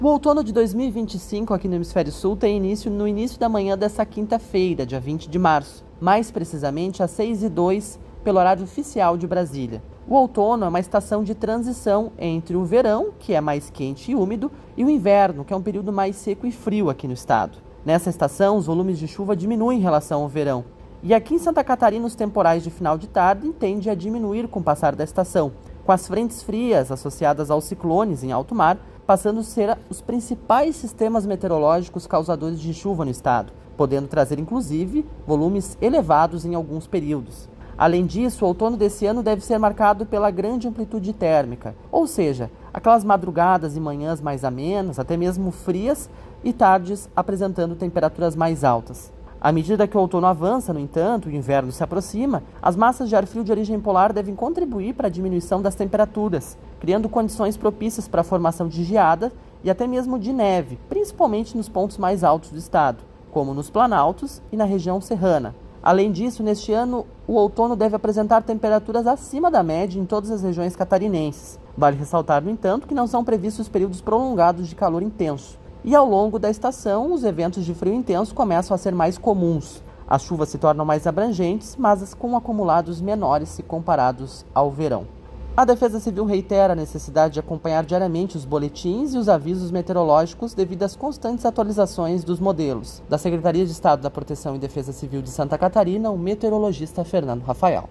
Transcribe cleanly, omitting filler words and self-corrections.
O outono de 2025 aqui no Hemisfério Sul tem início no início da manhã dessa quinta-feira, dia 20 de março, mais precisamente às 6h02, pelo horário oficial de Brasília. O outono é uma estação de transição entre o verão, que é mais quente e úmido, e o inverno, que é um período mais seco e frio aqui no estado. Nessa estação, os volumes de chuva diminuem em relação ao verão. E aqui em Santa Catarina, os temporais de final de tarde tendem a diminuir com o passar da estação, com as frentes frias associadas aos ciclones em alto mar, passando a ser os principais sistemas meteorológicos causadores de chuva no estado, podendo trazer inclusive volumes elevados em alguns períodos. Além disso, o outono desse ano deve ser marcado pela grande amplitude térmica, ou seja, aquelas madrugadas e manhãs mais amenas, até mesmo frias, e tardes apresentando temperaturas mais altas. À medida que o outono avança, no entanto, e o inverno se aproxima, as massas de ar frio de origem polar devem contribuir para a diminuição das temperaturas, criando condições propícias para a formação de geada e até mesmo de neve, principalmente nos pontos mais altos do estado, como nos planaltos e na região serrana. Além disso, neste ano, o outono deve apresentar temperaturas acima da média em todas as regiões catarinenses. Vale ressaltar, no entanto, que não são previstos períodos prolongados de calor intenso. E ao longo da estação, os eventos de frio intenso começam a ser mais comuns. As chuvas se tornam mais abrangentes, mas com acumulados menores se comparados ao verão. A Defesa Civil reitera a necessidade de acompanhar diariamente os boletins e os avisos meteorológicos devido às constantes atualizações dos modelos. Da Secretaria de Estado da Proteção e Defesa Civil de Santa Catarina, o meteorologista Fernando Rafael.